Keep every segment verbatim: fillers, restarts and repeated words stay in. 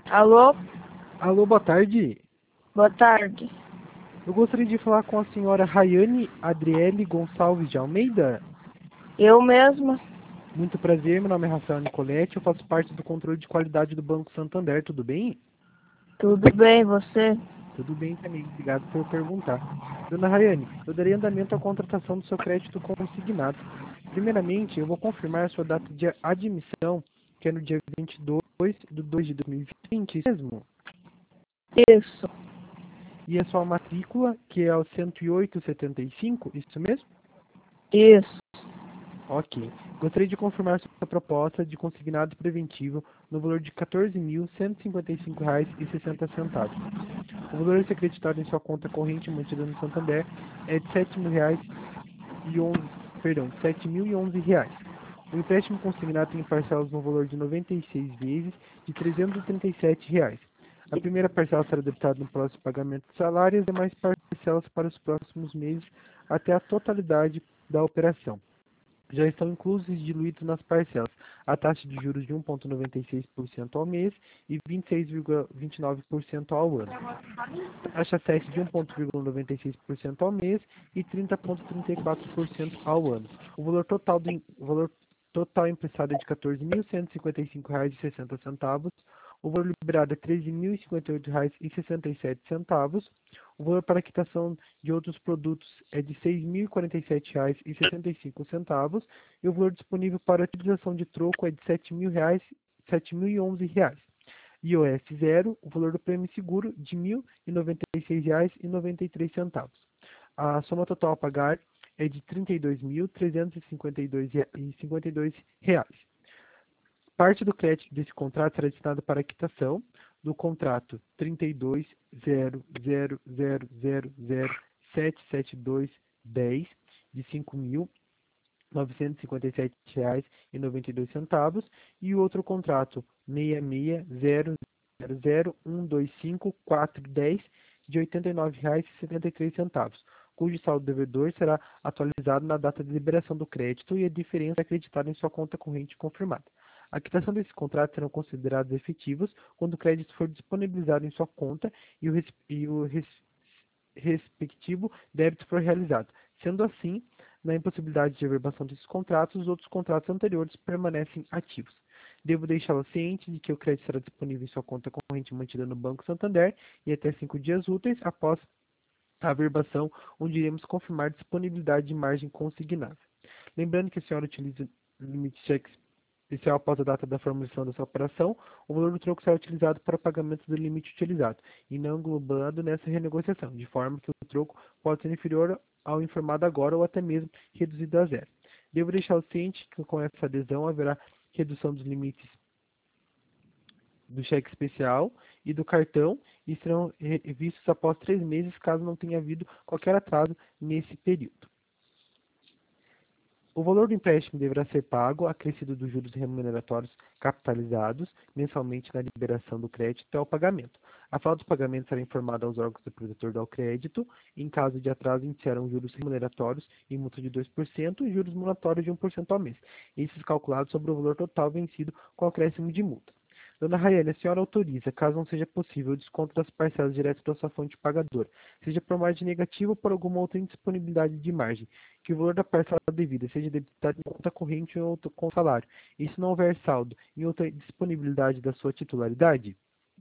Alô? Alô, boa tarde. Boa tarde. Eu gostaria de falar com a senhora Rayane Adriele Gonçalves de Almeida. Eu mesma? Muito prazer, meu nome é Rafael Nicoletti, eu faço parte do controle de qualidade do Banco Santander, tudo bem? Tudo bem, você? Tudo bem também, obrigado por perguntar. Dona Rayane, eu darei andamento à contratação do seu crédito consignado. Primeiramente, eu vou confirmar a sua data de admissão, que é no dia vinte e dois de dois de dois mil e vinte, mesmo? Isso, E a sua matrícula, que é o cento e oito setenta e cinco, isso mesmo? isso. Ok. Gostaria de confirmar sua proposta de consignado preventivo no valor de quatorze mil cento e cinquenta e cinco reais e sessenta centavos. O valor a ser acreditado em sua conta corrente mantida no Santander é de sete mil reais e onze, perdão, sete mil e onze reais. O empréstimo consignado tem parcelas no valor de noventa e seis vezes de trezentos e trinta e sete reais. A primeira parcela será debitada no próximo pagamento do salário e as demais parcelas para os próximos meses até a totalidade da operação. Já estão inclusos e diluídos nas parcelas a taxa de juros de um vírgula noventa e seis por cento ao mês e vinte e seis vírgula vinte e nove por cento ao ano. Taxa S E S de um vírgula noventa e seis por cento ao mês e trinta vírgula trinta e quatro por cento ao ano. O valor total do o valor total emprestado é de quatorze mil cento e cinquenta e cinco reais e sessenta centavos. O valor liberado é treze mil e cinquenta e oito reais e sessenta e sete centavos. O valor para quitação de outros produtos é de seis mil e quarenta e sete reais e sessenta e cinco centavos. E o valor disponível para utilização de troco é de sete mil reais, sete mil e onze reais. I O S zero, o valor do prêmio seguro de mil e noventa e seis reais e noventa e três centavos. A soma total a pagar é de trinta e dois mil trezentos e cinquenta e dois reais. Parte do crédito desse contrato será destinado para a quitação do contrato trinta e dois zero zero zero zero zero sete sete dois dez de cinco mil novecentos e cinquenta e sete reais e noventa e dois centavos e o outro contrato seis seis zero zero zero um dois cinco quatro dez de oitenta e nove reais e setenta e três centavos, cujo saldo devedor será atualizado na data de liberação do crédito e a diferença é acreditada em sua conta corrente confirmada. A quitação desses contratos serão considerados efetivos quando o crédito for disponibilizado em sua conta e o, res, e o res, respectivo débito for realizado. Sendo assim, na impossibilidade de averbação desses contratos, os outros contratos anteriores permanecem ativos. Devo deixá-la ciente de que o crédito será disponível em sua conta corrente mantida no Banco Santander e até cinco dias úteis após a averbação, onde iremos confirmar a disponibilidade de margem consignável. Lembrando que a senhora utiliza limite cheque especial após a data da formalização dessa operação, o valor do troco será utilizado para o pagamento do limite utilizado e não englobado nessa renegociação, de forma que o troco pode ser inferior ao informado agora ou até mesmo reduzido a zero. Devo deixar o ciente que com essa adesão haverá redução dos limites do cheque especial e do cartão e serão revistos após três meses caso não tenha havido qualquer atraso nesse período. O valor do empréstimo deverá ser pago, acrescido dos juros remuneratórios capitalizados mensalmente na liberação do crédito até o pagamento. A falta de pagamento será informada aos órgãos do protetor do crédito. Em caso de atraso, iniciarão juros remuneratórios e multa de dois por cento e juros moratórios de um por cento ao mês. Esses calculados sobre o valor total vencido com acréscimo de multa. Dona Rayane, a senhora autoriza, caso não seja possível, o desconto das parcelas direto da sua fonte pagadora, seja por margem negativa ou por alguma outra indisponibilidade de margem, que o valor da parcela devida seja debitado em conta corrente ou outro com salário, e se não houver saldo em outra disponibilidade da sua titularidade?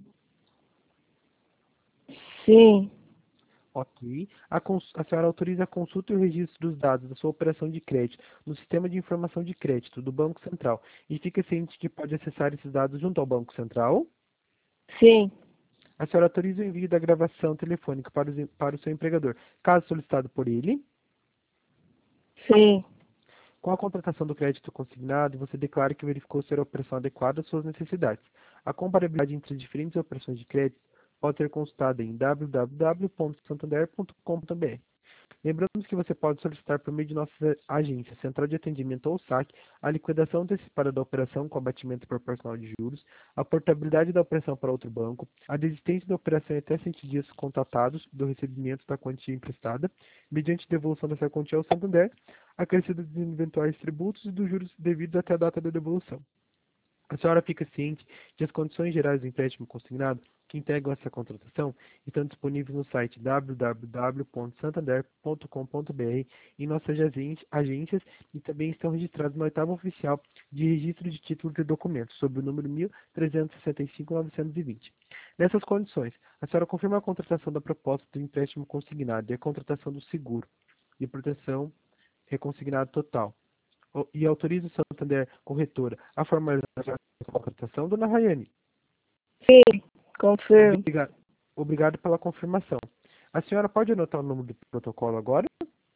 Sim, Ok. A, cons- a senhora autoriza a consulta e o registro dos dados da sua operação de crédito no Sistema de Informação de Crédito do Banco Central e fica ciente que pode acessar esses dados junto ao Banco Central? sim, A senhora autoriza o envio da gravação telefônica para, os, para o seu empregador, caso solicitado por ele? sim, Com a contratação do crédito consignado, você declara que verificou ser a operação adequada às suas necessidades. A comparabilidade entre as diferentes operações de crédito pode ser consultada em w w w ponto santander ponto com ponto b r. Lembrando que você pode solicitar por meio de nossa agência, Central de Atendimento ou SAC, a liquidação antecipada da operação com abatimento proporcional de juros, a portabilidade da operação para outro banco, a desistência da operação em até cento dias contatados do recebimento da quantia emprestada, mediante devolução dessa quantia ao Santander, acrescido dos eventuais tributos e dos juros devidos até a data da devolução. A senhora fica ciente de as condições gerais do empréstimo consignado que integram essa contratação estão disponíveis no site w w w ponto santander ponto com ponto b r em nossas agen- agências e também estão registrados na oitava oficial de registro de títulos e documentos, sob o número mil trezentos e sessenta e cinco ponto novecentos e vinte. Nessas condições, a senhora confirma a contratação da proposta do empréstimo consignado e a contratação do seguro de proteção reconsignado total o- e autoriza o Santander Corretora a formalizar a contratação, dona Rayane. Sim, confirmo. Obrigado, obrigado pela confirmação. A senhora pode anotar o número do protocolo agora?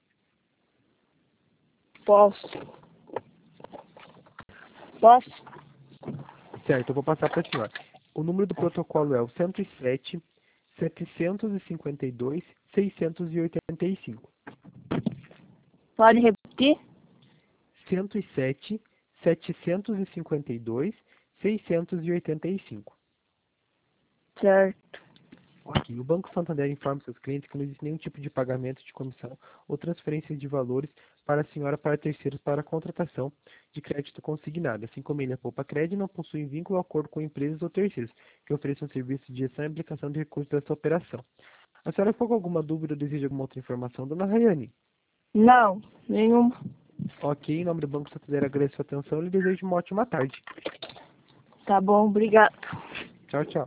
Posso. Posso? Certo, eu vou passar para a senhora. O número do protocolo é o cento e sete, setecentos e cinquenta e dois, seiscentos e oitenta e cinco. Pode repetir? cento e sete, setecentos e cinquenta e dois, seiscentos e oitenta e cinco. Certo. Ok. O Banco Santander informa seus clientes que não existe nenhum tipo de pagamento de comissão ou transferência de valores para a senhora para terceiros para a contratação de crédito consignado. Assim como ele, a Poupa Crédito não possui vínculo ou acordo com empresas ou terceiros que ofereçam serviço de gestão e aplicação de recursos dessa operação. A senhora ficou com alguma dúvida ou deseja alguma outra informação, dona Rayane? Não, nenhum. Ok. Em nome do Banco Santander, agradeço a atenção e lhe desejo uma ótima tarde. Tá bom, obrigado. Tchau, tchau.